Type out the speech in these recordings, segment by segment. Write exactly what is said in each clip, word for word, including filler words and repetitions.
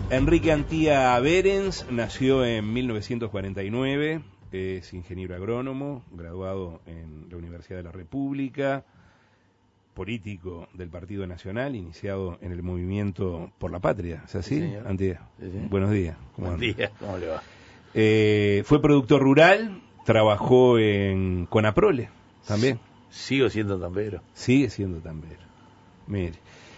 Enrique Antía Berens nació en mil novecientos cuarenta y nueve, es ingeniero agrónomo, graduado en la Universidad de la República, político del Partido Nacional, iniciado en el movimiento por la patria, ¿es así? Sí, Antía, sí, sí. buenos días. ¿Cómo Buen día, ¿cómo le va? Eh, fue productor rural, trabajó en Conaprole también. Sigo siendo tambero. Sigue siendo tambero. Mire.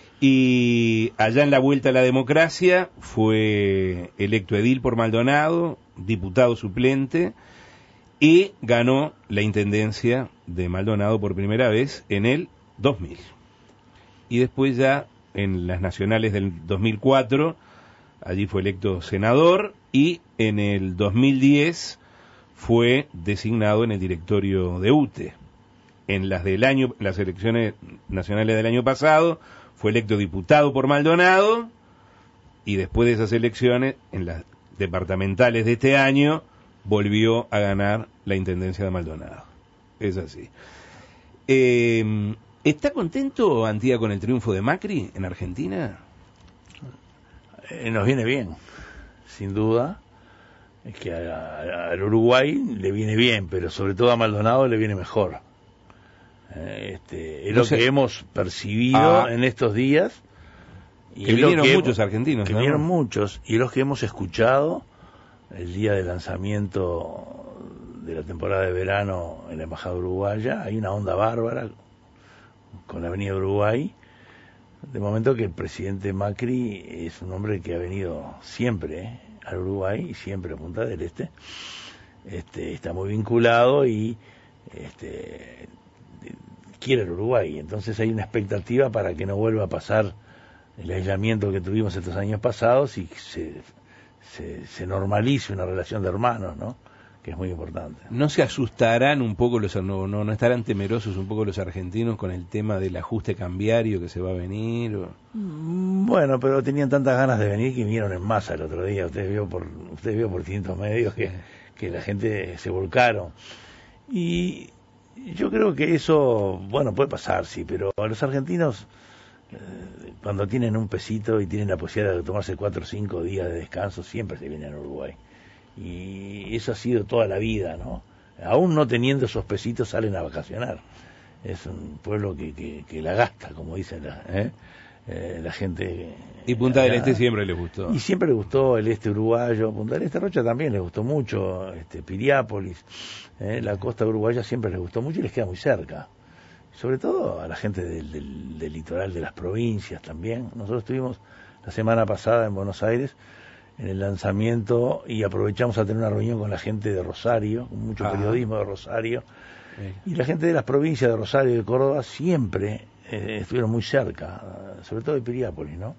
Y allá en la vuelta a la democracia fue electo edil por Maldonado, diputado suplente, y ganó la intendencia de Maldonado por primera vez en el dos mil. Y después ya en las nacionales del dos mil cuatro, allí fue electo senador, y en el dos mil diez fue designado en el directorio de U T E. En las del año, las elecciones nacionales del año pasado, fue electo diputado por Maldonado, y después de esas elecciones, en las departamentales de este año, volvió a ganar la intendencia de Maldonado. Es así. Eh, ¿Está contento Antía con el triunfo de Macri en Argentina? Eh, nos viene bien, sin duda. Es que al Uruguay le viene bien, pero sobre todo a Maldonado le viene mejor. Este, es no lo sé. que hemos percibido ah, en estos días. Y que vinieron que muchos hemos, argentinos. Que ¿no? vinieron muchos, y los que hemos escuchado el día del lanzamiento de la temporada de verano en la Embajada Uruguaya. Hay una onda bárbara con la Avenida Uruguay. De momento que el presidente Macri es un hombre que ha venido siempre ¿eh? al Uruguay y siempre a Punta del Este. Este, está muy vinculado y este, quiere el Uruguay. Entonces hay una expectativa para que no vuelva a pasar el aislamiento que tuvimos estos años pasados y se, se, se normalice una relación de hermanos, ¿no? Que es muy importante. ¿No se asustarán un poco los, no, no, no estarán temerosos un poco los argentinos con el tema del ajuste cambiario que se va a venir? O... Bueno, pero tenían tantas ganas de venir que vinieron en masa el otro día. Usted vio por, usted vio por distintos medios que, que la gente se volcaron. Y yo creo que eso, bueno, puede pasar, sí, pero a los argentinos, eh, cuando tienen un pesito y tienen la posibilidad de tomarse cuatro o cinco días de descanso, siempre se vienen a Uruguay. Y eso ha sido toda la vida, ¿no? Aún no teniendo esos pesitos salen a vacacionar. Es un pueblo que, que, que la gasta, como dicen la, ¿eh? Eh, la gente. Y Punta del Este siempre les gustó. Y siempre le gustó el este uruguayo. Punta del Este Rocha también les gustó mucho, este Piriápolis, ¿eh? La costa uruguaya siempre les gustó mucho y les queda muy cerca. Sobre todo a la gente del, del, del litoral de las provincias también. Nosotros estuvimos la semana pasada en Buenos Aires en el lanzamiento y aprovechamos a tener una reunión con la gente de Rosario, con mucho ah. periodismo de Rosario, sí. Y la gente de las provincias de Rosario y de Córdoba siempre eh, estuvieron muy cerca, sobre todo de Piriápolis, ¿no?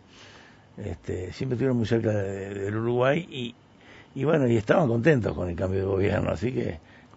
Este, siempre estuvieron muy cerca de, de, del Uruguay y, y bueno, y estaban contentos con el cambio de gobierno, así que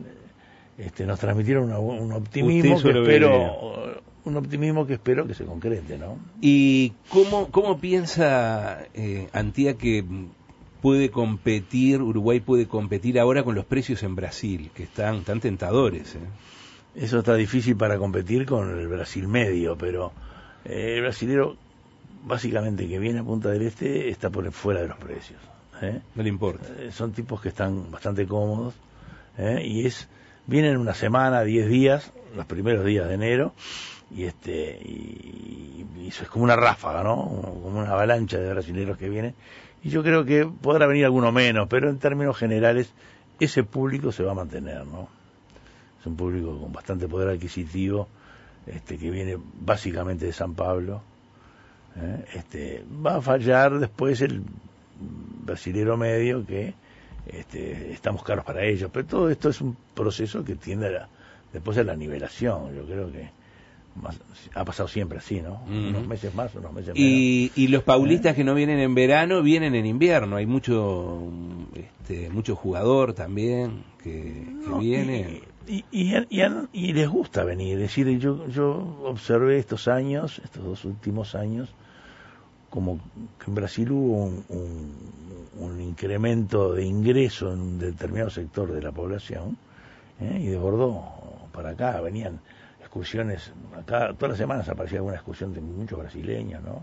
este, nos transmitieron una, un optimismo que espero... un optimismo que espero que se concrete, ¿no? ¿Y cómo, cómo piensa eh, Antía que puede competir, Uruguay puede competir ahora con los precios en Brasil, que están tan tentadores? ¿eh? Eso está difícil para competir con el Brasil medio, pero eh, el brasilero, básicamente, que viene a Punta del Este, está por fuera de los precios. ¿eh? No le importa. Eh, son tipos que están bastante cómodos, ¿eh? y es vienen una semana, diez días, los primeros días de enero, y este y, y eso es como una ráfaga, ¿no? Como una avalancha de brasileños que vienen, y yo creo que podrá venir alguno menos, pero en términos generales ese público se va a mantener, ¿no? Es un público con bastante poder adquisitivo, este que viene básicamente de San Pablo, ¿eh? este va a fallar después el brasilero medio que este estamos caros para ellos, pero todo esto es un proceso que tiende a la, después a la nivelación. Yo creo que Más, ha pasado siempre así, ¿no? Uh-huh. Unos meses más, unos meses menos. Y, y los paulistas ¿Eh? que no vienen en verano, vienen en invierno. Hay mucho este, mucho jugador también que, que no, viene. Y, y, y, y, y les gusta venir. Es decir, yo, yo observé estos años, estos dos últimos años, como que en Brasil hubo un, un, un incremento de ingreso en un determinado sector de la población, ¿eh? y desbordó para acá, venían excursiones, acá todas las semanas aparecía alguna excursión de muchos brasileños, ¿no?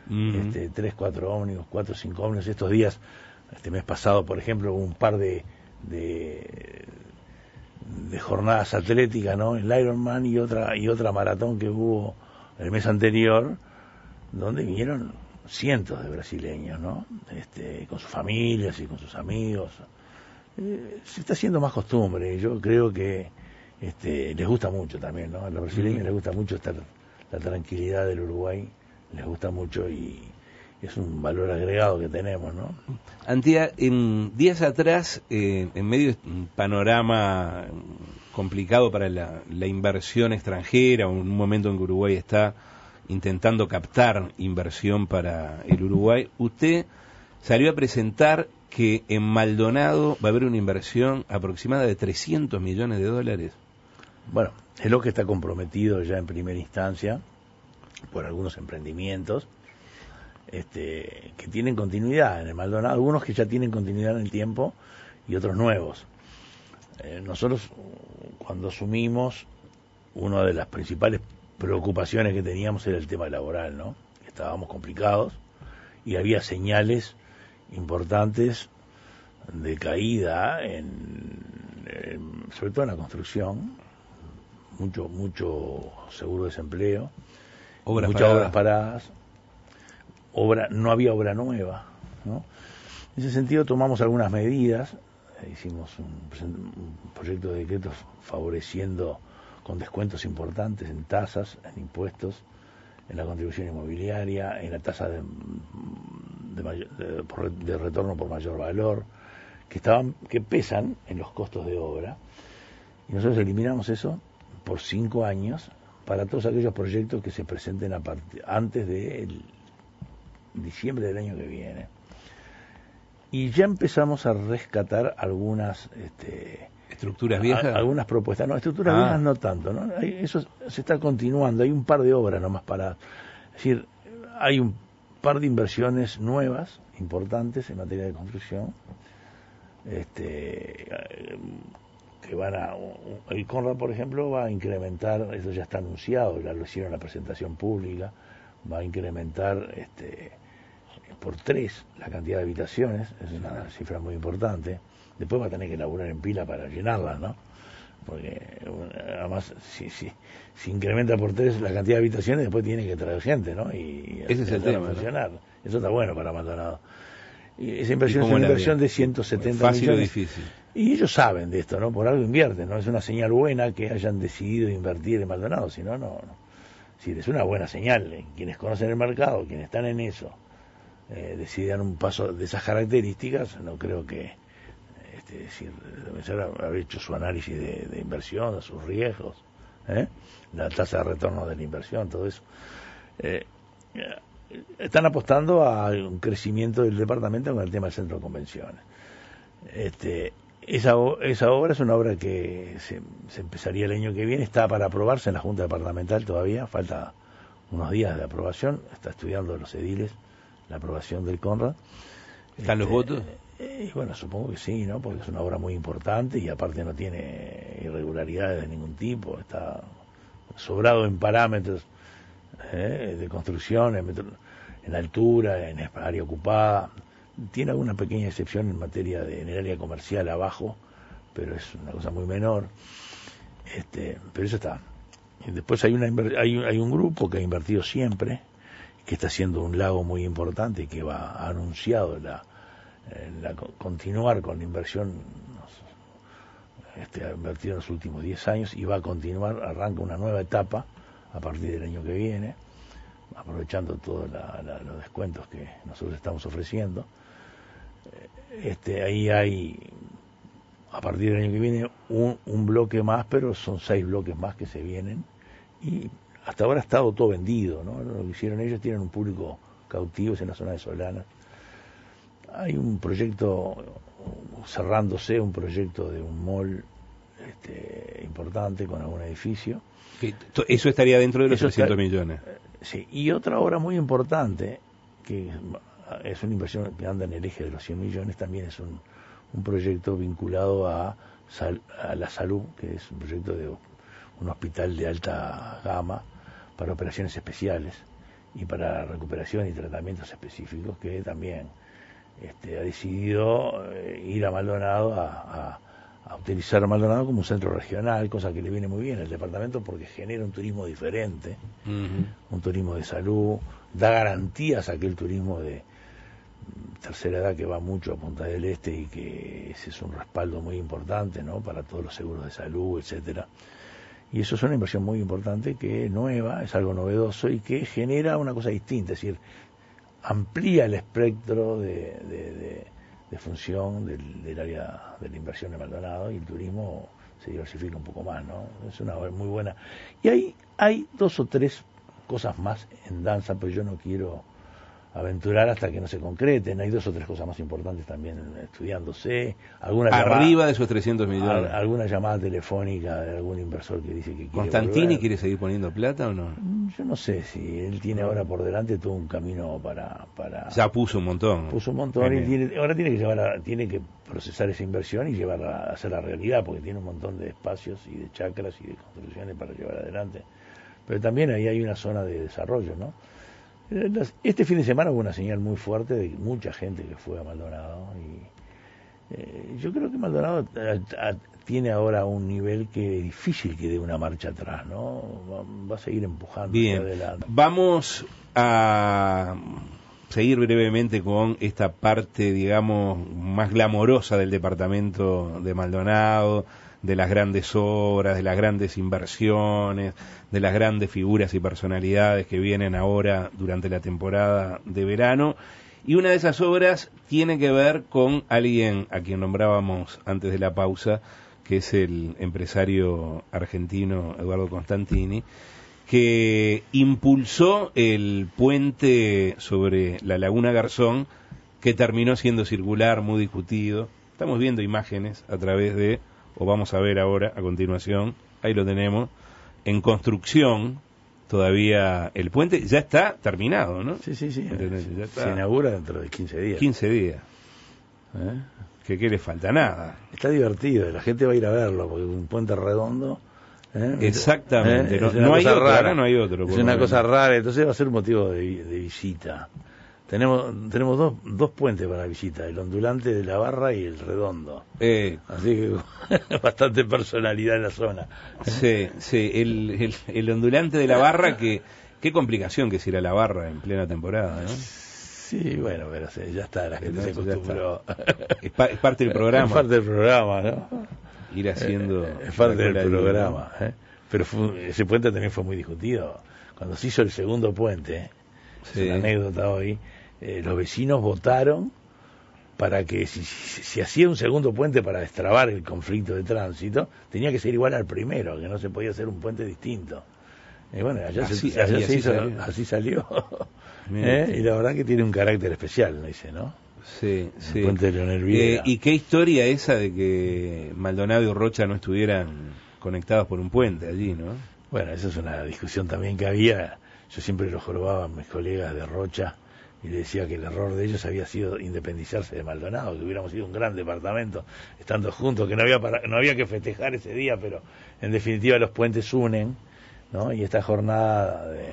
uh-huh. este, tres, cuatro ómnibus, cuatro, cinco ómnibus. Estos días, este mes pasado, por ejemplo, hubo un par de, de, de jornadas atléticas, ¿no? El Ironman y otra, y otra maratón que hubo el mes anterior, donde vinieron cientos de brasileños, ¿no? Este, con sus familias y con sus amigos. Eh, se está haciendo más costumbre. Yo creo que este, les gusta mucho también, ¿no? A los brasileños uh-huh. les gusta mucho estar, la tranquilidad del Uruguay, les gusta mucho y es un valor agregado que tenemos, ¿no? Antía, en días atrás, eh, en medio de un panorama complicado para la, la inversión extranjera, un momento en que Uruguay está intentando captar inversión para el Uruguay, usted salió a presentar que en Maldonado va a haber una inversión aproximada de trescientos millones de dólares. Bueno, es lo que está comprometido ya en primera instancia por algunos emprendimientos este, que tienen continuidad en el Maldonado, algunos que ya tienen continuidad en el tiempo y otros nuevos. Eh, nosotros, cuando asumimos, una de las principales preocupaciones que teníamos era el tema laboral, ¿no? Estábamos complicados y había señales importantes de caída en, en sobre todo en la construcción, mucho mucho seguro de desempleo, obras muchas paradas. obras paradas, obra no había obra nueva, ¿no? En ese sentido tomamos algunas medidas, hicimos un, un proyecto de decretos favoreciendo con descuentos importantes en tasas, en impuestos, en la contribución inmobiliaria, en la tasa de, de, mayor, de, de retorno por mayor valor, que estaban, que pesan en los costos de obra, y nosotros eliminamos eso por cinco años para todos aquellos proyectos que se presenten a part- antes de el, diciembre del año que viene. Y ya empezamos a rescatar algunas este, estructuras viejas, a, algunas propuestas, no, estructuras ah. viejas no tanto, ¿no? Hay, eso se está continuando, hay un par de obras nomás para, es decir, hay un par de inversiones nuevas, importantes en materia de construcción, este, que van a, el Conrad, por ejemplo, va a incrementar, eso ya está anunciado, ya lo hicieron en la presentación pública, va a incrementar este por tres la cantidad de habitaciones, es una cifra muy importante. Después va a tener que laburar en pila para llenarlas, ¿no? Porque además si, si, si incrementa por tres la cantidad de habitaciones, después tiene que traer gente, ¿no? Y ese es el tema, funcionar. ¿No? Eso está bueno para Maldonado. Y esa inversión ¿Y es una inversión de ciento setenta fácil millones. o difícil? Y ellos saben de esto, ¿no? Por algo invierten, ¿no? Es una señal buena que hayan decidido invertir en Maldonado, si no, no. no. Es decir, es una buena señal. ¿eh? Quienes conocen el mercado, quienes están en eso, eh, decidan un paso de esas características, no creo que, este, decir, deben haber hecho su análisis de, de inversión, sus riesgos, ¿eh? la tasa de retorno de la inversión, todo eso. Eh, están apostando a un crecimiento del departamento con el tema del centro de convenciones. Este, esa, esa obra es una obra que se, se empezaría el año que viene, está para aprobarse en la Junta Departamental todavía, falta unos días de aprobación, está estudiando los ediles la aprobación del Conrad. ¿Están este, los votos? Eh, bueno, supongo que sí, ¿no? Porque es una obra muy importante y aparte no tiene irregularidades de ningún tipo, está sobrado en parámetros eh, de construcción, en, metro, en altura, en área ocupada. Tiene alguna pequeña excepción en materia de en el área comercial abajo, pero es una cosa muy menor. Este, pero eso está. Y después hay una hay, hay un grupo que ha invertido siempre, que está haciendo un lago muy importante, que va ha anunciado la, la continuar con la inversión, este, ha invertido en los últimos diez años y va a continuar, arranca una nueva etapa a partir del año que viene, aprovechando todos los descuentos que nosotros estamos ofreciendo. Este, ahí hay, a partir del año que viene, un, un bloque más, pero son seis bloques más que se vienen, y hasta ahora ha estado todo vendido, ¿no? Lo que hicieron ellos, tienen un público cautivo en la zona de Solana. Hay un proyecto cerrándose, un proyecto de un mall este, importante con algún edificio. Eso estaría dentro de los Eso trescientos está, millones. Sí, y otra obra muy importante, que es una inversión que anda en el eje de los cien millones, también es un, un proyecto vinculado a, sal, a la salud, que es un proyecto de un hospital de alta gama para operaciones especiales, y para recuperación y tratamientos específicos, que también este, ha decidido eh, ir a Maldonado a, a, a utilizar Maldonado como un centro regional, cosa que le viene muy bien al departamento porque genera un turismo diferente, uh-huh. un turismo de salud, da garantías a aquel turismo de tercera edad que va mucho a Punta del Este y que ese es un respaldo muy importante, ¿no?, para todos los seguros de salud, etcétera. Y eso es una inversión muy importante que es nueva, es algo novedoso y que genera una cosa distinta, es decir, amplía el espectro de, de, de, de función del, del área de la inversión de Maldonado y el turismo se diversifica un poco más, ¿no? Es una muy buena. Y hay, hay dos o tres cosas más en danza, pero yo no quiero aventurar hasta que no se concreten. Hay dos o tres cosas más importantes también estudiándose. Alguna Arriba llamada, de esos trescientos millones. A, alguna llamada telefónica de algún inversor que dice que quiere ¿Constantini volver. quiere seguir poniendo plata o no? Yo no sé si él tiene ahora por delante todo un camino para... para ya puso un montón. Puso un montón y tiene, ahora tiene que llevar a, tiene que procesar esa inversión y llevarla a hacer la realidad, porque tiene un montón de espacios y de chacras y de construcciones para llevar adelante. Pero también ahí hay una zona de desarrollo, ¿no? Este fin de semana hubo una señal muy fuerte de mucha gente que fue a Maldonado y eh, yo creo que Maldonado a, a, tiene ahora un nivel que es difícil que dé una marcha atrás, ¿no? Va, va a seguir empujando Bien, hacia adelante. Vamos a seguir brevemente con esta parte, digamos, más glamorosa del departamento de Maldonado, de las grandes obras, de las grandes inversiones, de las grandes figuras y personalidades que vienen ahora durante la temporada de verano. Y una de esas obras tiene que ver con alguien a quien nombrábamos antes de la pausa, que es el empresario argentino Eduardo Constantini, que impulsó el puente sobre la Laguna Garzón, que terminó siendo circular, muy discutido. Estamos viendo imágenes a través de... o vamos a ver ahora, a continuación, ahí lo tenemos, en construcción, todavía el puente ya está terminado, ¿no? Sí, sí, sí, ya está. Se inaugura dentro de quince días. quince días. ¿Eh? Que qué le falta, nada. Está divertido, la gente va a ir a verlo, porque es un puente redondo. ¿eh? Exactamente, ¿Eh? no, no hay otro, rara. no hay otro. Es una cosa rara, entonces va a ser un motivo de, de visita. Tenemos tenemos dos, dos puentes para visita, el ondulante de la Barra y el redondo. Eh, Así que bastante personalidad en la zona. Sí, sí, el, el, el ondulante de la Barra, que qué complicación que es ir a la Barra en plena temporada, ¿no? Sí, bueno, pero sí, ya está, la gente se acostumbró. Es, pa, es parte del programa. Es parte del programa, ¿no? Ir haciendo... Es parte del programa, ¿eh? Pero fue, ese puente también fue muy discutido. Cuando se hizo el segundo puente, sí. Es una anécdota hoy, eh, los vecinos votaron para que si, si, si hacía un segundo puente para destrabar el conflicto de tránsito, tenía que ser igual al primero, que no se podía hacer un puente distinto. Y bueno, allá, así, se, allá así, se hizo, salió. así salió. ¿Eh? Y la verdad que tiene un carácter especial, ¿no dice, no? Sí, el sí. puente de Leonel Viera. Eh, ¿Y qué historia esa de que Maldonado y Rocha no estuvieran conectados por un puente allí, no? Bueno, esa es una discusión también que había. Yo siempre lo jorobaba a mis colegas de Rocha y le decía que el error de ellos había sido independizarse de Maldonado, que hubiéramos sido un gran departamento estando juntos, que no había para, no había que festejar ese día, pero en definitiva los puentes unen, ¿no? Y esta jornada de,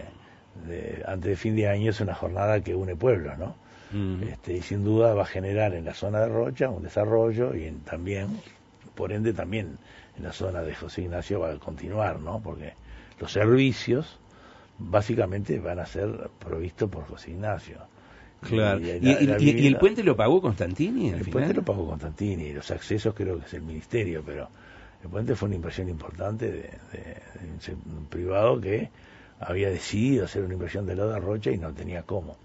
de antes de fin de año es una jornada que une pueblos, ¿no? Mm. Este, y sin duda va a generar en la zona de Rocha un desarrollo y en, también, por ende también en la zona de José Ignacio va a continuar, ¿no? Porque los servicios básicamente van a ser provistos por José Ignacio. Claro. ¿Y, la, y, la y, ¿Y el puente lo pagó Constantini? El final? puente lo pagó Constantini, los accesos creo que es el ministerio, pero el puente fue una inversión importante de, de, de un privado que había decidido hacer una inversión de Loda Rocha y no tenía cómo.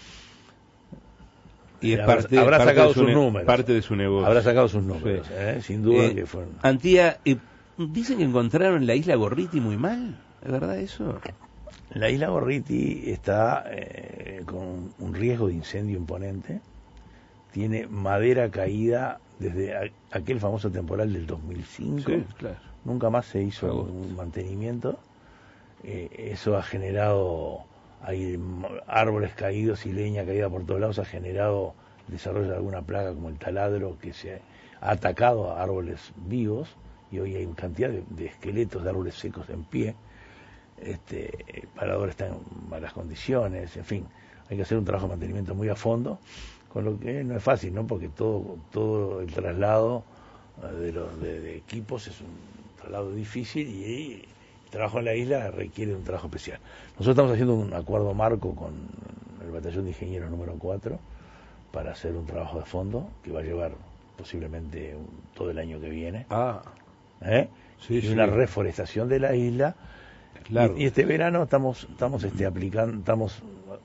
Y es habrá, parte, habrá parte sacado de su sus ne- números. Parte de su negocio. Habrá sacado sus números, sí. ¿eh? Sin duda eh, que fueron. Antía, eh, dicen que encontraron la isla Gorriti muy mal, ¿es verdad eso? La isla Gorriti está eh, con un riesgo de incendio imponente, tiene madera caída desde a, aquel famoso temporal del dos mil cinco, sí, claro. Nunca más se hizo Agosto. un mantenimiento, eh, eso ha generado, hay árboles caídos y leña caída por todos lados, ha generado el desarrollo de alguna plaga como el taladro que se ha atacado a árboles vivos y hoy hay cantidad de, de esqueletos de árboles secos en pie. este, el parador está en malas condiciones, en fin, hay que hacer un trabajo de mantenimiento muy a fondo, con lo que no es fácil, ¿no? Porque todo todo el traslado de los de, de equipos es un traslado difícil y, y el trabajo en la isla requiere un trabajo especial. Nosotros estamos haciendo un acuerdo marco con el batallón de ingenieros número cuatro para hacer un trabajo de fondo que va a llevar posiblemente un, todo el año que viene. Ah, ¿Eh? sí, y sí. una reforestación de la isla. Claro. Y, y este verano estamos estamos este aplicando estamos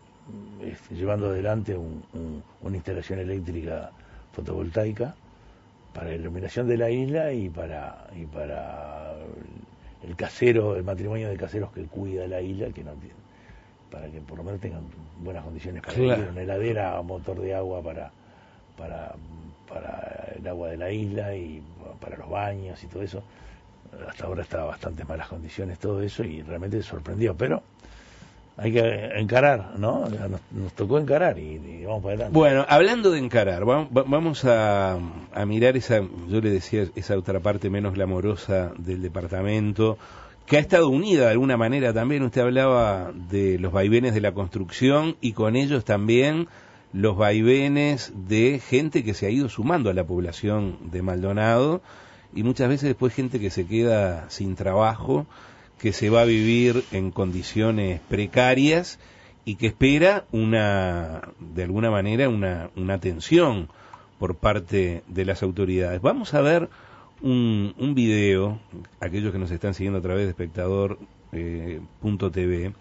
este, llevando adelante un, un, una instalación eléctrica fotovoltaica para la iluminación de la isla y para y para el casero, el matrimonio de caseros que cuida la isla, que no tiene, para que por lo menos tengan buenas condiciones para claro. vivir, una heladera, motor de agua para para para el agua de la isla y para los baños y todo eso. Hasta ahora está bastante malas condiciones todo eso y realmente sorprendió, pero hay que encarar, ¿no? Nos, nos tocó encarar y, y vamos para adelante. Bueno, hablando de encarar, va, va, vamos a, a mirar esa, yo le decía, esa otra parte menos glamorosa del departamento, que ha estado unida de alguna manera también. Usted hablaba de los vaivenes de la construcción y con ellos también los vaivenes de gente que se ha ido sumando a la población de Maldonado, y muchas veces después gente que se queda sin trabajo, que se va a vivir en condiciones precarias y que espera una, de alguna manera, una, una atención por parte de las autoridades. Vamos a ver un, un video, aquellos que nos están siguiendo a través de espectador punto t v,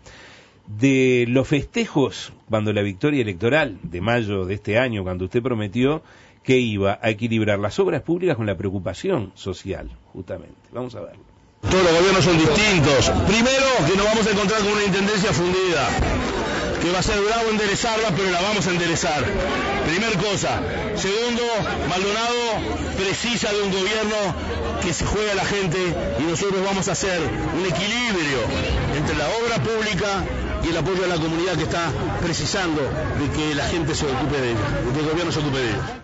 de los festejos cuando la victoria electoral de mayo de este año, cuando usted prometió que iba a equilibrar las obras públicas con la preocupación social, justamente. Vamos a verlo. Todos los gobiernos son distintos. Primero, que nos vamos a encontrar con una intendencia fundida, que va a ser bravo enderezarla, pero la vamos a enderezar. Primer cosa. Segundo, Maldonado precisa de un gobierno que se juegue a la gente y nosotros vamos a hacer un equilibrio entre la obra pública y el apoyo a la comunidad que está precisando de que la gente se ocupe de ella, de que el gobierno se ocupe de ella.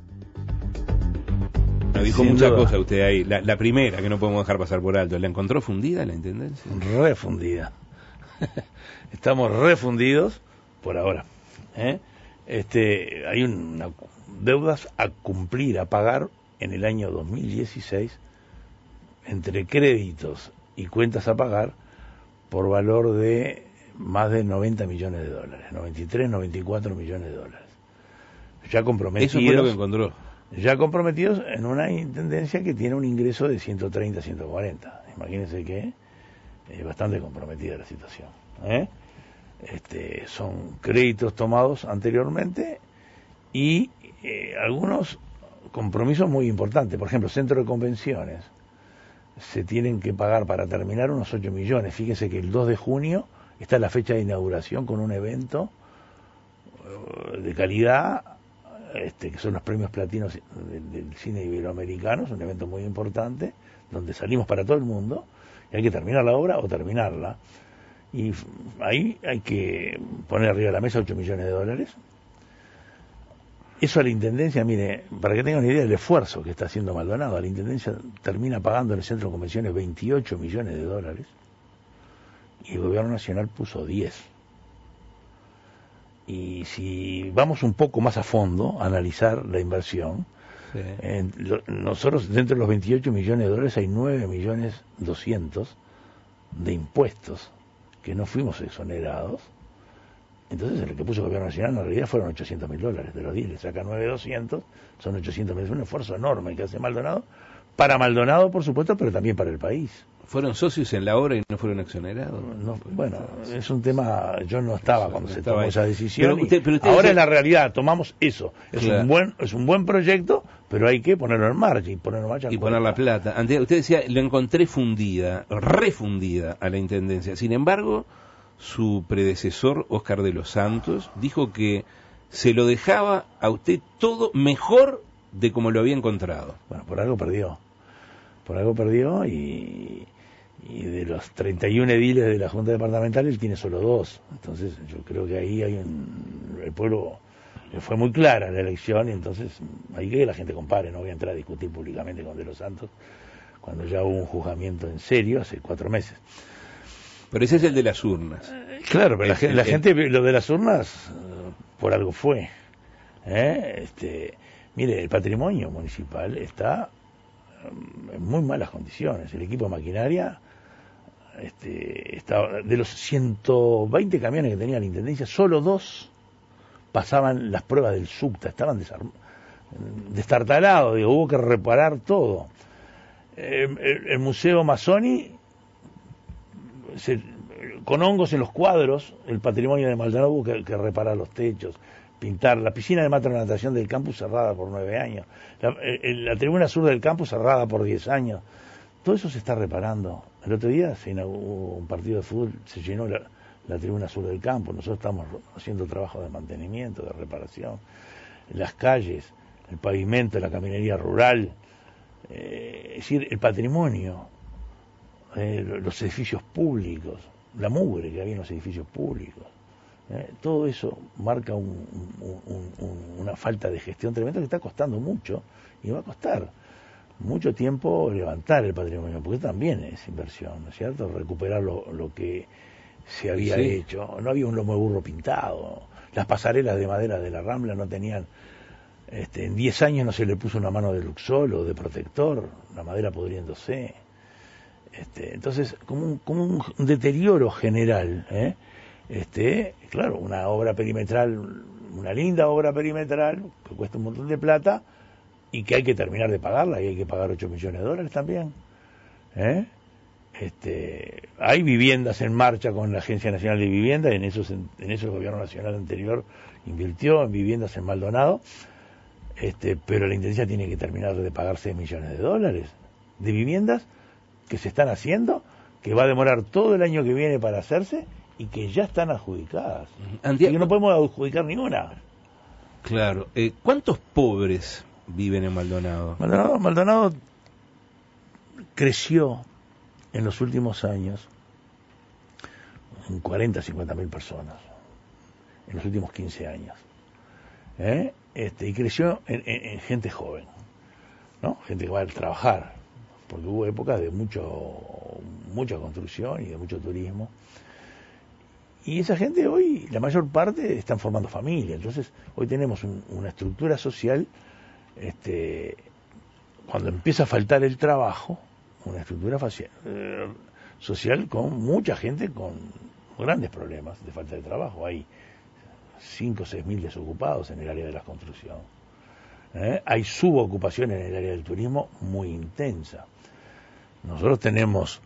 Dijo muchas cosas usted ahí. La, la primera, que no podemos dejar pasar por alto, ¿la encontró fundida la intendencia? Refundida. Estamos refundidos por ahora. ¿eh? Este, hay una, deudas a cumplir, a pagar en el año dos mil dieciséis, entre créditos y cuentas a pagar, por valor de más de noventa millones de dólares, noventa y tres, noventa y cuatro millones de dólares. Ya comprometidos. Eso fue lo que encontró. Ya comprometidos en una intendencia que tiene un ingreso de ciento treinta, ciento cuarenta. Imagínense que es bastante comprometida la situación. ¿eh? Este, son créditos tomados anteriormente y eh, algunos compromisos muy importantes. Por ejemplo, centro de convenciones. Se tienen que pagar para terminar unos ocho millones. Fíjense que el dos de junio está la fecha de inauguración con un evento uh, de calidad. Este, que son los premios platinos del, del cine iberoamericano, es un evento muy importante, donde salimos para todo el mundo, y hay que terminar la obra o terminarla, y ahí hay que poner arriba de la mesa ocho millones de dólares. Eso a la Intendencia, mire, para que tengan una idea del esfuerzo que está haciendo Maldonado, a la Intendencia termina pagando en el Centro de Convenciones veintiocho millones de dólares, y el Gobierno Nacional puso diez. Y si vamos un poco más a fondo a analizar la inversión, sí. eh, lo, nosotros dentro de los veintiocho millones de dólares hay nueve millones doscientos de impuestos que no fuimos exonerados. Entonces lo que puso el Gobierno Nacional en realidad fueron ochocientos mil dólares. De los diez le saca nueve millones doscientos, son ochocientos mil. Es un esfuerzo enorme que hace Maldonado, para Maldonado por supuesto, pero también para el país. ¿Fueron socios en la obra y no fueron exonerados? No, bueno, es un tema, yo no estaba cuando se estaba tomó ahí. esa decisión. Pero usted, pero usted ahora dice... es la realidad, tomamos eso. Es claro. un buen es un buen proyecto, pero hay que ponerlo en marcha y ponerlo en marcha. Y poner la plata. Ante, usted decía, lo encontré fundida, refundida a la Intendencia. Sin embargo, su predecesor, Óscar de los Santos, dijo que se lo dejaba a usted todo mejor de como lo había encontrado. Bueno, por algo perdió. Por algo perdió y... y de los treinta y uno ediles de la Junta Departamental él tiene solo dos. Entonces yo creo que ahí hay un... el pueblo fue muy clara en la elección y entonces hay que la gente compare. No voy a entrar a discutir públicamente con De los Santos cuando ya hubo un juzgamiento en serio hace cuatro meses. Pero ese es el de las urnas. Claro, pero la, el, gente, la el, gente, lo de las urnas, por algo fue. ¿Eh? Este, mire, el patrimonio municipal está en muy malas condiciones. El equipo de maquinaria, este, está, de los ciento veinte camiones que tenía la Intendencia, solo dos pasaban las pruebas del SUCTA, estaban desarm- destartalados, digo, hubo que reparar todo. El, el, el Museo Mazzoni, se, con hongos en los cuadros, el patrimonio de Maldonado hubo que, que reparar los techos, pintar la piscina de matronatación del campus cerrada por nueve años, la, el, la tribuna sur del campus cerrada por diez años. Todo eso se está reparando. El otro día se inauguró un partido de fútbol, se llenó la, la tribuna sur del campo. Nosotros estamos haciendo trabajo de mantenimiento, de reparación. Las calles, el pavimento, la caminería rural, eh, es decir, el patrimonio, eh, los edificios públicos, la mugre que había en los edificios públicos. Eh, todo eso marca un, un, un, una falta de gestión tremenda que está costando mucho y va a costar mucho tiempo levantar el patrimonio, porque también es inversión, ¿no es cierto? Recuperar lo, lo que se había sí. hecho. No había un lomo de burro pintado, las pasarelas de madera de la Rambla no tenían, este, en diez años no se le puso una mano de Luxol o de protector, la madera pudriéndose. Este, entonces, como un, como un deterioro general, ¿eh? Este, claro, una obra perimetral, una linda obra perimetral, que cuesta un montón de plata, y que hay que terminar de pagarla, y hay que pagar ocho millones de dólares también. ¿Eh? Este, hay viviendas en marcha con la Agencia Nacional de Vivienda, en eso, en eso el gobierno nacional anterior invirtió en viviendas en Maldonado, este, pero la Intendencia tiene que terminar de pagar seis millones de dólares de viviendas que se están haciendo, que va a demorar todo el año que viene para hacerse, y que ya están adjudicadas. Andy, y que no podemos adjudicar ninguna. Claro. Eh, ¿Cuántos pobres viven en Maldonado? Maldonado? Maldonado creció en los últimos años en cuarenta, cincuenta mil personas, en los últimos quince años. ¿Eh? Este, y creció en, en, en gente joven, ¿no? Gente que va a trabajar, porque hubo épocas de mucho mucha construcción y de mucho turismo. Y esa gente hoy, la mayor parte, están formando familia. Entonces, hoy tenemos un, una estructura social, este, cuando empieza a faltar el trabajo, una estructura facial, eh, social con mucha gente con grandes problemas de falta de trabajo. Hay cinco o seis mil desocupados en el área de la construcción. ¿Eh? Hay subocupación en el área del turismo muy intensa. Nosotros tenemos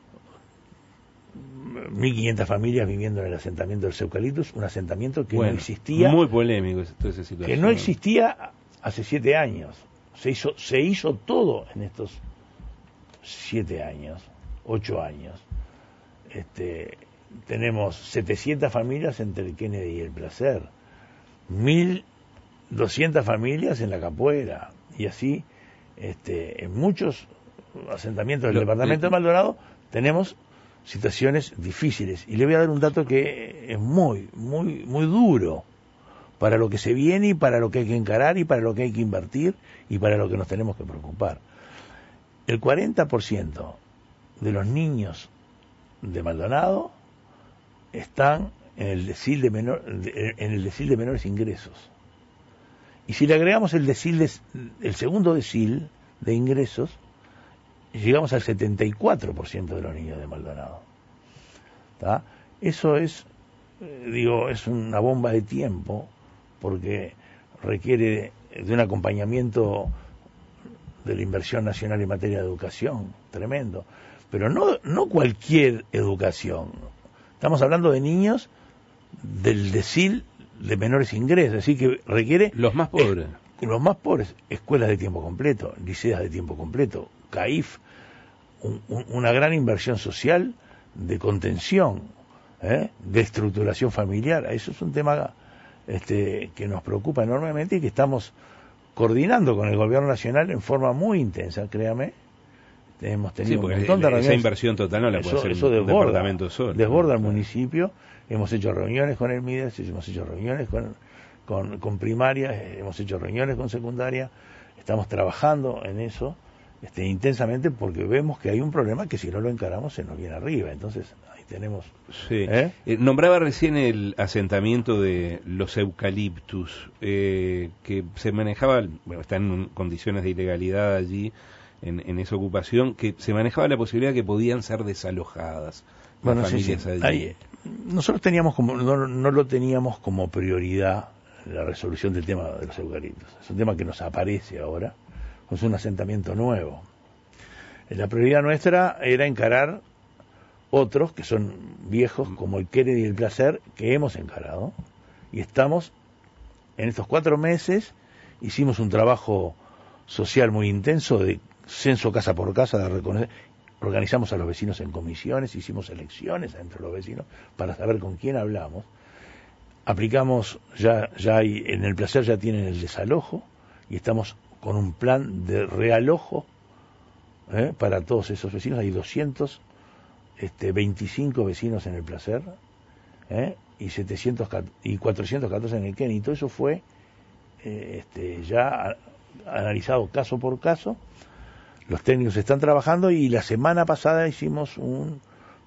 mil quinientas familias viviendo en el asentamiento del Eucaliptus, un asentamiento que bueno, no existía, muy polémico toda esa situación, que no existía hace siete años. Se hizo, se hizo todo en estos siete años, ocho años. Este, tenemos setecientas familias entre el Kennedy y el Placer, mil doscientas familias en la Capuera, y así, este, en muchos asentamientos del Lo, departamento eh, de Maldonado tenemos situaciones difíciles. Y le voy a dar un dato que es muy, muy, muy duro para lo que se viene y para lo que hay que encarar y para lo que hay que invertir y para lo que nos tenemos que preocupar. El cuarenta por ciento de los niños de Maldonado están en el decil de, menor, en el decil de menores ingresos. Y si le agregamos el decil de, el segundo decil de ingresos, llegamos al setenta y cuatro por ciento de los niños de Maldonado. ¿Tá? Eso es, eh, digo, es una bomba de tiempo, porque requiere de un acompañamiento de la inversión nacional en materia de educación, tremendo. Pero no, no cualquier educación. Estamos hablando de niños del decil de menores ingresos, así que requiere... Los más pobres. Eh, los más pobres, escuelas de tiempo completo, liceas de tiempo completo, C A I F, un, un, una gran inversión social de contención, ¿eh? de estructuración familiar. Eso es un tema este, que nos preocupa enormemente y que estamos coordinando con el gobierno nacional en forma muy intensa, créame. Hemos tenido sí, un montón de reuniones. Esa inversión total no la puede eso, hacer eso un desborda, departamento solo. Desborda el municipio. Hemos hecho reuniones con el MIDES, hemos hecho reuniones con, con, con primaria, hemos hecho reuniones con secundaria. Estamos trabajando en eso. este, intensamente, porque vemos que hay un problema que si no lo encaramos se nos viene arriba. Entonces ahí tenemos... Sí. ¿eh? Eh, nombraba recién el asentamiento de los eucaliptus, eh, que se manejaba, bueno, están en condiciones de ilegalidad allí, en, en esa ocupación, que se manejaba la posibilidad que podían ser desalojadas bueno, las sí, familias sí. allí. Ahí, nosotros teníamos como, no, no lo teníamos como prioridad la resolución del tema de los eucaliptos. Es un tema que nos aparece ahora, es un asentamiento nuevo. La prioridad nuestra era encarar otros que son viejos, como el Kennedy y el Placer, que hemos encarado, y estamos en estos cuatro meses, hicimos un trabajo social muy intenso de censo casa por casa, de reconocer, organizamos a los vecinos en comisiones, hicimos elecciones entre los vecinos para saber con quién hablamos, aplicamos, ya, ya hay, en el Placer ya tienen el desalojo, y estamos con un plan de realojo ¿eh? para todos esos vecinos. Hay doscientos veinticinco vecinos en el Placer ¿eh? y setecientos y cuatrocientos catorce en el Kennedy. Y todo eso fue eh, este, ya a, analizado caso por caso. Los técnicos están trabajando y la semana pasada hicimos un,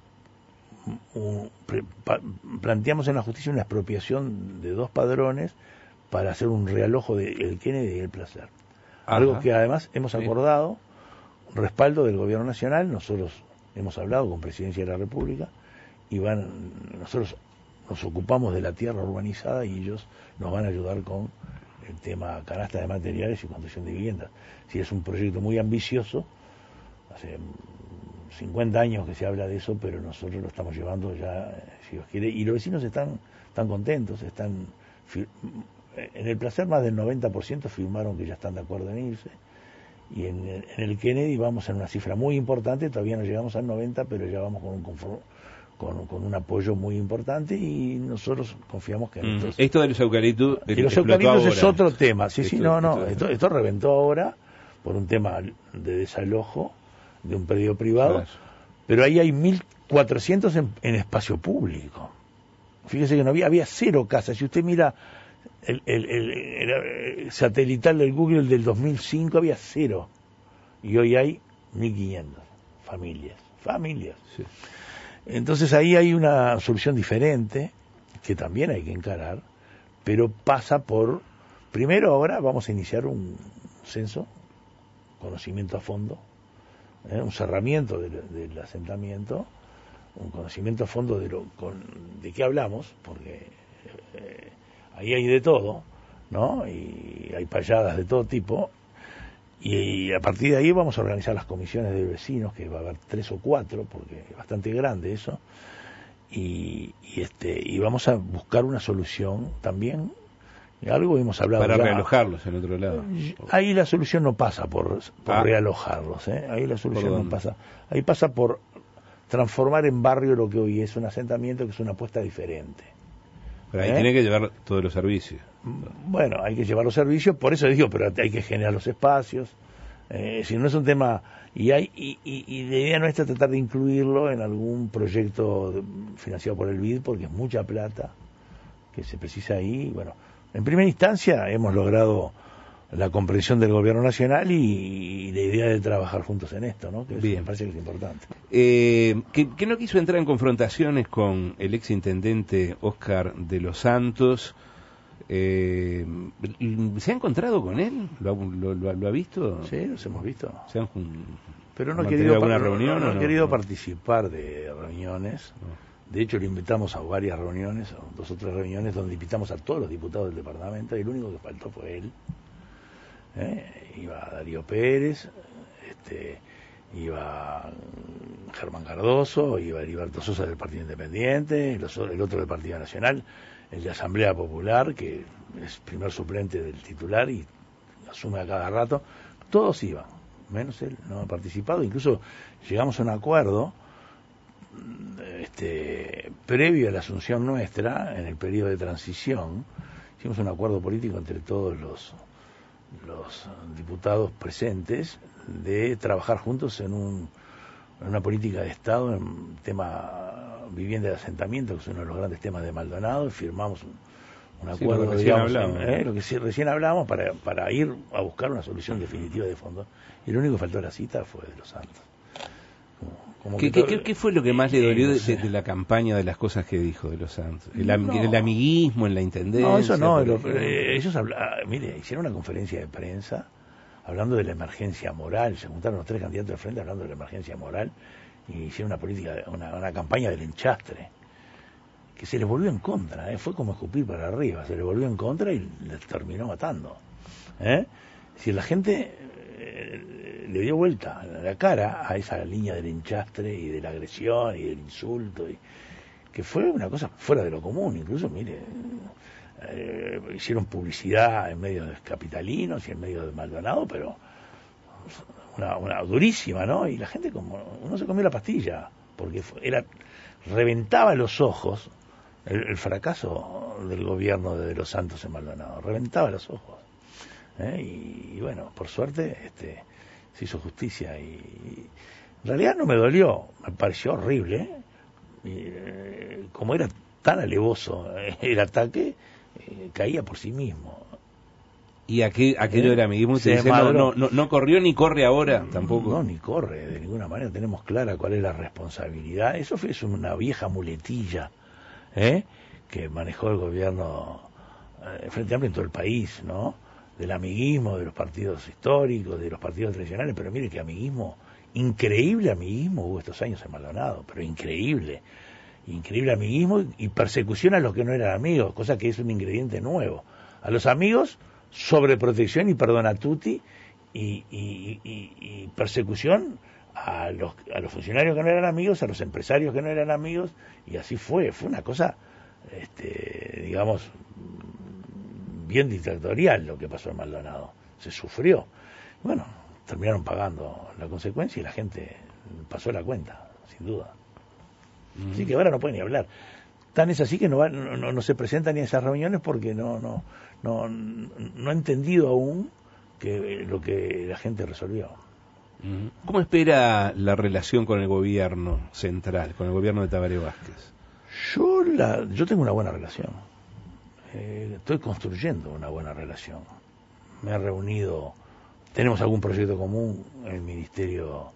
un pre, pa, planteamos en la justicia una expropiación de dos padrones para hacer un realojo del Kennedy y el Placer. Ajá. Algo que además hemos acordado, respaldo del gobierno nacional. Nosotros hemos hablado con Presidencia de la República y van, nosotros nos ocupamos de la tierra urbanizada y ellos nos van a ayudar con el tema canasta de materiales y construcción de viviendas. Si es un proyecto muy ambicioso, hace cincuenta años que se habla de eso, pero nosotros lo estamos llevando ya, si Dios quiere, y los vecinos están, están contentos, están en el Placer más del noventa por ciento firmaron que ya están de acuerdo en irse, y en el, en el Kennedy vamos en una cifra muy importante, todavía no llegamos al noventa, pero ya vamos con un conform, con, con un apoyo muy importante, y nosotros confiamos que... Mm. Estos, esto de los eucaliptus... Y los eucaliptus ahora. es otro tema, sí, esto, sí, no, no, esto, esto, esto reventó ahora por un tema de desalojo de un predio privado, claro. Pero ahí hay mil cuatrocientos en, en espacio público. Fíjese que no había, había cero casas. Si usted mira el, el, el, el, el satelital del Google del dos mil cinco, había cero. Y hoy hay mil quinientas familias. Familias. Sí. Entonces ahí hay una solución diferente que también hay que encarar, pero pasa por... Primero ahora vamos a iniciar un censo, conocimiento a fondo, ¿eh? un cerramiento del, del asentamiento, un conocimiento a fondo de lo con, de qué hablamos, porque eh, ahí hay de todo, ¿no? Y hay payadas de todo tipo, y, y a partir de ahí vamos a organizar las comisiones de vecinos, que va a haber tres o cuatro, porque es bastante grande eso, y, y este y vamos a buscar una solución también. Algo hemos hablado para ya. Realojarlos en otro lado. Ahí la solución no pasa por, por ah. realojarlos, ¿eh? Ahí la solución no pasa. Ahí pasa por transformar en barrio lo que hoy es un asentamiento, que es una apuesta diferente. Pero ahí ¿eh? tiene que llevar todos los servicios. Bueno, hay que llevar los servicios, por eso digo, pero hay que generar los espacios. Eh, si no es un tema... Y, hay, y, y, y la idea nuestra es tratar de incluirlo en algún proyecto financiado por el B I D, porque es mucha plata que se precisa ahí. Bueno, en primera instancia hemos logrado la comprensión del gobierno nacional y, y la idea de trabajar juntos en esto, ¿no? Que eso me parece que es importante. Eh, que, que no quiso entrar en confrontaciones con el ex intendente Óscar de los Santos. Eh, ¿Se ha encontrado con él? ¿Lo, lo, lo, lo ha visto? Sí, nos hemos visto. ¿Se han Pero no ha querido, alguna reunión, no, no, no, ha querido no. participar de reuniones. No. De hecho, lo invitamos a varias reuniones, dos o tres reuniones, donde invitamos a todos los diputados del departamento, y el único que faltó fue él. ¿Eh? Iba Darío Pérez, este, iba Germán Cardoso, iba Heriberto Sosa del Partido Independiente, el otro del Partido Nacional, el de Asamblea Popular, que es primer suplente del titular y asume a cada rato. Todos iban, menos él, no ha participado. Incluso llegamos a un acuerdo Este, previo a la asunción nuestra, en el periodo de transición, hicimos un acuerdo político entre todos los, los diputados presentes de trabajar juntos en, un, en una política de Estado, en el tema vivienda de asentamiento, que es uno de los grandes temas de Maldonado, y firmamos un, un sí, acuerdo, lo que recién digamos, hablamos. ¿eh? lo que sí, recién hablamos para, para ir a buscar una solución definitiva de fondo. Y lo único que faltó a la cita fue de los Santos. Como, como ¿Qué, que qué, todo, ¿Qué fue lo que más le dolió no de, sé. de, de la campaña, de las cosas que dijo de los Santos? ¿El, am- No. el amiguismo en la intendencia? No, eso no. por Lo, ejemplo? eh, ellos habla, mire, hicieron una conferencia de prensa hablando de la emergencia moral. Se juntaron los tres candidatos de frente hablando de la emergencia moral y hicieron una política, una, una campaña del enchastre que se les volvió en contra. ¿eh? Fue como escupir para arriba. Se les volvió en contra y les terminó matando. ¿eh? Si la gente eh, le dio vuelta la cara a esa línea del enchastre y de la agresión y del insulto y que fue una cosa fuera de lo común. Incluso, mire, eh, hicieron publicidad en medios capitalinos y en medios de Maldonado, pero una, una durísima, ¿no? Y la gente como uno se comió la pastilla, porque fue, era reventaba los ojos el, el fracaso del gobierno de, de los Santos en Maldonado, reventaba los ojos. ¿eh? Y, y bueno, por suerte este se hizo justicia y, y en realidad no me dolió, me pareció horrible, ¿eh? Y, eh, como era tan alevoso eh, el ataque, eh, caía por sí mismo. Y aquel, aquello ¿Eh? del amiguismo, Se usted dice, no, madró. no, no, no corrió ni corre ahora, tampoco. No, ni corre, de ninguna manera. Tenemos clara cuál es la responsabilidad. Eso fue es una vieja muletilla ¿eh? que manejó el gobierno eh, Frente Amplio en todo el país, ¿no? Del amiguismo, de los partidos históricos, de los partidos tradicionales. Pero mire que amiguismo, increíble amiguismo hubo estos años en Maldonado, pero increíble. Increíble amiguismo y persecución a los que no eran amigos, cosa que es un ingrediente nuevo. A los amigos, sobreprotección y perdona tutti, y, y, y, y persecución a los, a los funcionarios que no eran amigos, a los empresarios que no eran amigos, y así fue. Fue una cosa, este, digamos, bien dictatorial lo que pasó en Maldonado. Se sufrió. Bueno, terminaron pagando la consecuencia y la gente pasó la cuenta, sin duda. Mm. Así que ahora no pueden ni hablar. Tan es así que no, va, no, no, no se presentan ni a esas reuniones porque no, no, no, no ha entendido aún que lo que la gente resolvió. ¿Cómo espera la relación con el gobierno central, con el gobierno de Tabaré Vázquez? Yo, la, yo tengo una buena relación. Eh, estoy construyendo una buena relación. Me he reunido, tenemos algún proyecto común en el Ministerio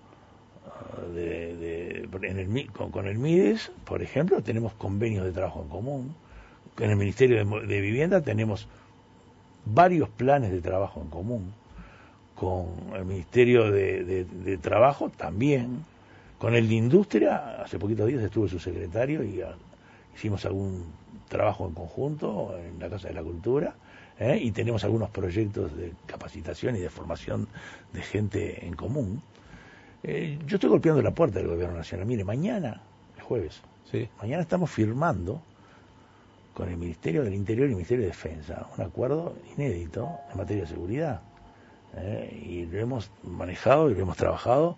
de, de en el, con, con el MIDES, por ejemplo, tenemos convenios de trabajo en común. En el Ministerio de, de Vivienda tenemos varios planes de trabajo en común. Con el Ministerio de, de, de Trabajo también. Con el de Industria, hace poquitos días estuvo su secretario y a, hicimos algún trabajo en conjunto en la Casa de la Cultura, ¿eh? y tenemos algunos proyectos de capacitación y de formación de gente en común. Eh, yo estoy golpeando la puerta del Gobierno Nacional. Mire, mañana, es jueves, sí. mañana estamos firmando con el Ministerio del Interior y el Ministerio de Defensa un acuerdo inédito en materia de seguridad. Eh, y lo hemos manejado y lo hemos trabajado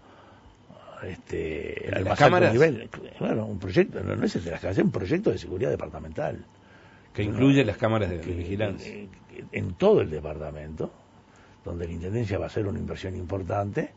este, al más alto nivel. Bueno, un proyecto, no, no es el de las cámaras, es un proyecto de seguridad departamental. Que incluye no, las cámaras de que, vigilancia. En, en todo el departamento, donde la Intendencia va a hacer una inversión importante,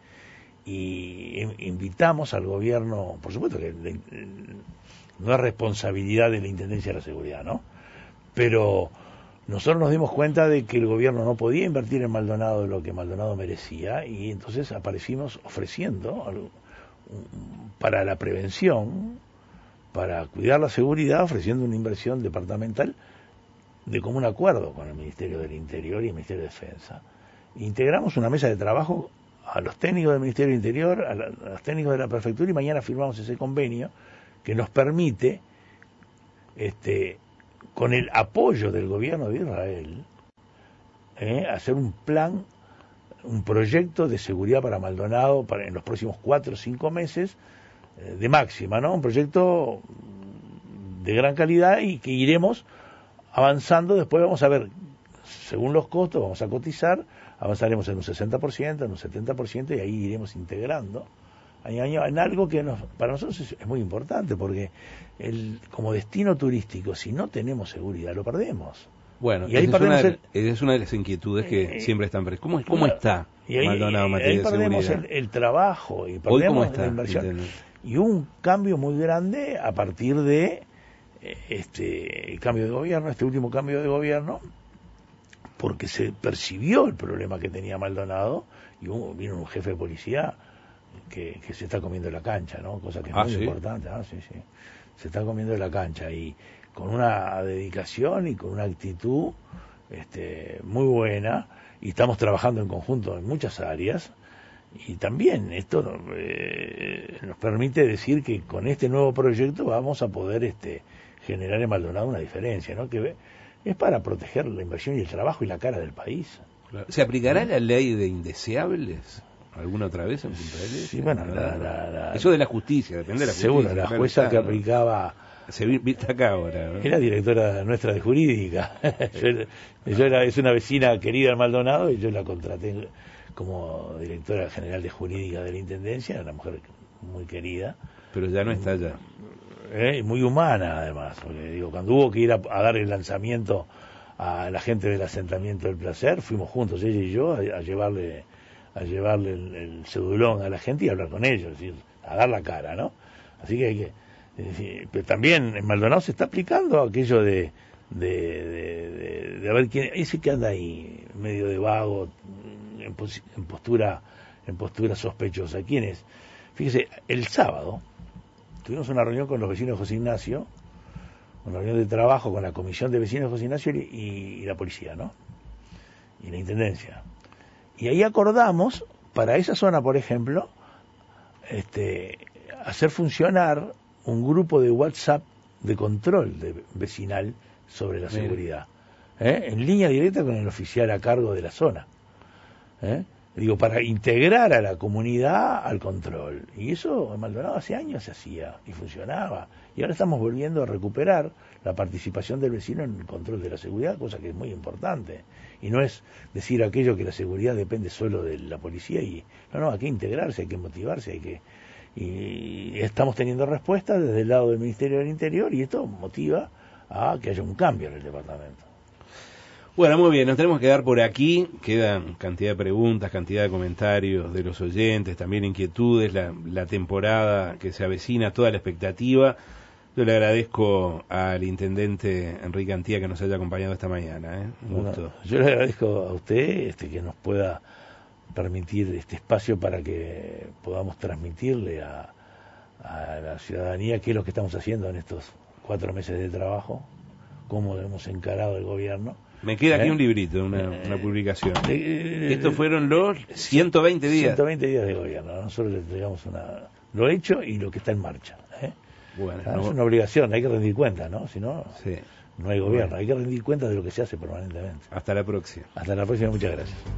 y invitamos al gobierno, por supuesto que le, no es responsabilidad de la Intendencia de la Seguridad, ¿no? Pero nosotros nos dimos cuenta de que el gobierno no podía invertir en Maldonado lo que Maldonado merecía, y entonces aparecimos ofreciendo algo, para la prevención, para cuidar la seguridad, ofreciendo una inversión departamental de común acuerdo con el Ministerio del Interior y el Ministerio de Defensa. Integramos una mesa de trabajo a los técnicos del Ministerio del Interior, a, la, a los técnicos de la Prefectura, y mañana firmamos ese convenio que nos permite, este, con el apoyo del gobierno de Israel, eh, hacer un plan, un proyecto de seguridad para Maldonado para en los próximos cuatro o cinco meses, eh, de máxima, ¿no? Un proyecto de gran calidad y que iremos avanzando. Después vamos a ver, según los costos, vamos a cotizar, avanzaremos en un sesenta por ciento, en un setenta por ciento, y ahí iremos integrando año a año en algo que nos, para nosotros es, es muy importante, porque el, como destino turístico, si no tenemos seguridad, lo perdemos. Bueno, y ahí esa, es una, el, esa es una de las inquietudes que eh, siempre están presentes. ¿Cómo, cómo bueno, está y ahí, Maldonado en materia ahí de perdemos seguridad? El, el trabajo y Hoy, perdemos ¿cómo está? la inversión. Y un cambio muy grande a partir de este cambio de gobierno, este último cambio de gobierno, porque se percibió el problema que tenía Maldonado y hubo, vino un jefe de policía que, que se está comiendo la cancha, ¿no? Cosa que es ah, muy ¿sí? importante, ¿no? Sí, sí. Se está comiendo la cancha y con una dedicación y con una actitud este, muy buena, y estamos trabajando en conjunto en muchas áreas, y también esto eh, nos permite decir que con este nuevo proyecto vamos a poder este, generar en Maldonado una diferencia, ¿no? Que es para proteger la inversión y el trabajo y la cara del país. ¿Se aplicará la ley de indeseables alguna otra vez en Punta del Este? Sí, bueno, la, la, la, eso de la justicia, depende de la justicia. Seguro, la jueza que aplicaba... Se viste acá ahora, ¿no? Era directora nuestra de jurídica. yo, yo era, es una vecina querida en Maldonado y yo la contraté como directora general de jurídica de la Intendencia, era una mujer muy querida. Pero ya no está allá. Eh, muy humana además, porque digo, cuando hubo que ir a, a dar el lanzamiento a la gente del asentamiento del placer, fuimos juntos, ella y yo, a, a llevarle a llevarle el, el cedulón a la gente y a hablar con ellos, es decir, a dar la cara, ¿no? Así que hay que... Es decir, pero también en Maldonado se está aplicando aquello de de, de, de, de a ver quién, ese que anda ahí medio de vago, en, pos, en postura en postura sospechosa, ¿quién es? Fíjese, el sábado tuvimos una reunión con los vecinos de José Ignacio, una reunión de trabajo con la comisión de vecinos de José Ignacio y, y, y la policía, ¿no? Y la intendencia. Y ahí acordamos, para esa zona, por ejemplo, este, hacer funcionar un grupo de WhatsApp de control de vecinal sobre la seguridad, ¿eh? En línea directa con el oficial a cargo de la zona, ¿eh? Digo, para integrar a la comunidad al control. Y eso en Maldonado hace años se hacía y funcionaba. Y ahora estamos volviendo a recuperar la participación del vecino en el control de la seguridad, cosa que es muy importante. Y no es decir aquello que la seguridad depende solo de la policía. y No, no, hay que integrarse, hay que motivarse, hay que... Y estamos teniendo respuestas desde el lado del Ministerio del Interior y esto motiva a que haya un cambio en el departamento. Bueno, muy bien, nos tenemos que dar por aquí, quedan cantidad de preguntas, cantidad de comentarios de los oyentes, también inquietudes, la, la temporada que se avecina, toda la expectativa. Yo le agradezco al intendente Enrique Antía que nos haya acompañado esta mañana, ¿eh? Un gusto. Bueno, yo le agradezco a usted este, que nos pueda permitir este espacio para que podamos transmitirle a, a la ciudadanía qué es lo que estamos haciendo en estos cuatro meses de trabajo, cómo hemos encarado el gobierno. Me queda aquí ¿Eh? un librito, una, una publicación. Eh, Estos fueron los ciento veinte días. ciento veinte días de gobierno. Nosotros le entregamos una, lo hecho y lo que está en marcha. ¿eh? Bueno, o sea, no... Es una obligación, hay que rendir cuentas, ¿no? Si no, sí. no hay gobierno. Bueno. Hay que rendir cuentas de lo que se hace permanentemente. Hasta la próxima. Hasta la próxima, muchas gracias.